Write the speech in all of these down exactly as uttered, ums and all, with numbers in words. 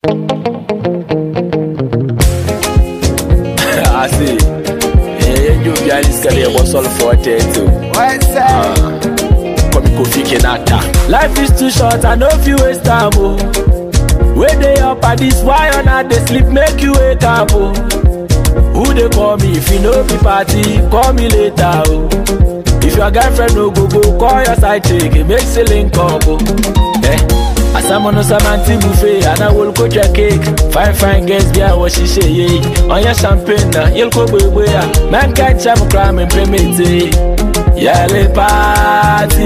I see. Hey, you guys can hear what's all for too. What's that? Come Kofi Kinata. Life is too short, I know if you waste time. Oh. Where they up at this, why on not they sleep, make you wake up. Oh. Who they call me if you know be party, call me later. Oh. If your girlfriend no go go, call your side chick, it makes a link up. Oh. Eh. As I'm on a Samanti buffet, and I will cook your cake. Fine, fine girls, yeah, what she say, yeah. On your champagne, you'll go away. Man can't jam a crime and pay me, yeah, le party,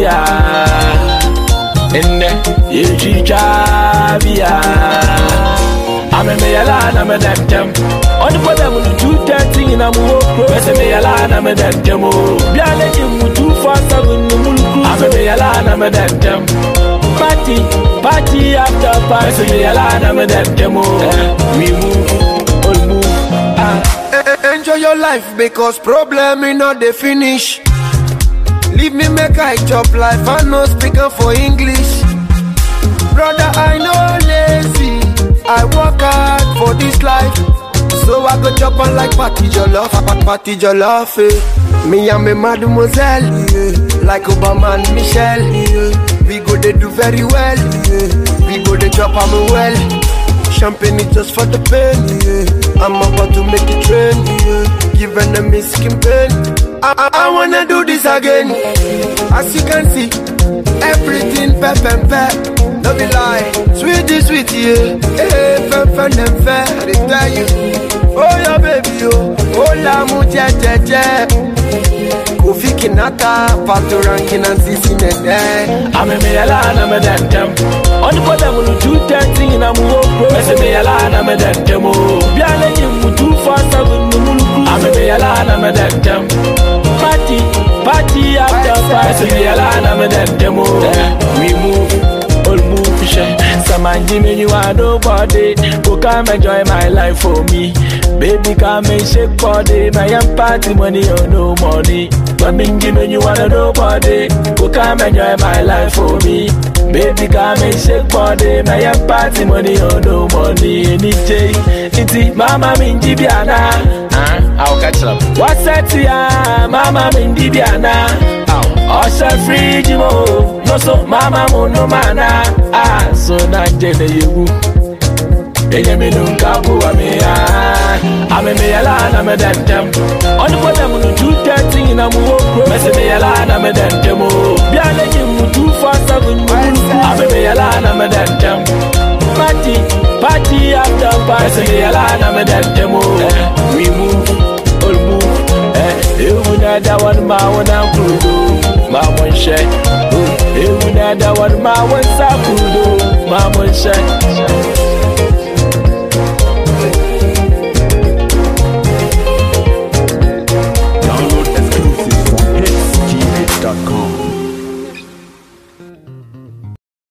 in the you chichavia. I'm a mayalana, I'm a damn. On the bottom of the two thirty in a move, West Mayalana, I'm a damn. Bialet, two fast, I'm a mayalana, I'm a damn. Party, party after party, Mayalana, I'm a damn. We move, all move. Ah. Enjoy your life because problem is not the finish. Leave me make I chop life, I no speaking for English. Brother, I know lazy, I work hard for this life. So I go chop on like party jollof, party jollof, eh. Me and me mademoiselle, yeah. Like Obama and Michelle, yeah. We go they do very well, yeah. We go they chop on me well. Champagne is just for the pain, yeah. I'm about to make it train, yeah. Giving them me skin pain. I, I, I wanna do this again. As you can see, everything pep and pep. No be lie, sweetie, sweetie, yeah. Hey, pep and them fair. I tell you, oh yeah, baby, oh, oh la mucha, che, che. Kofi Kinata, Pato Rankin and Sisi Nede. I'm a Mayalana, I'm a damn. On the bottom of the two thirty in a move, West Mayalana, I'm a damn. Bialet, you too fast, I'm a Mayalana, I'm a damn. Party, party after party, Mayalana, I'm a damn. We move, all move, share. Some man give me you are nobody. Go come enjoy my life for me. Baby, come and shake body. My young party money or no money. But me give me you are nobody. Go come enjoy my life for me. Baby, come and shake body. My young party money or no money. Any day, it's Mama Minjibiana. I'll catch up. What's that, yeah? Mama Minjibiana. Osha free Jimo. No so Mama Mono Mana. Ah, so not Jenny you. Enyemi nunkabu amea. Ame meyalana me damn. On the bottom of the two thirty in a move. Mese meyalana me damn. Biale you too fast seven. Ame meyalana me damn. Party, party after party. Mese meyalana me damn. We move, all move. Eh, you nada one ma one akudo. Ma one share. You nada one ma one sakudo. Ma one share.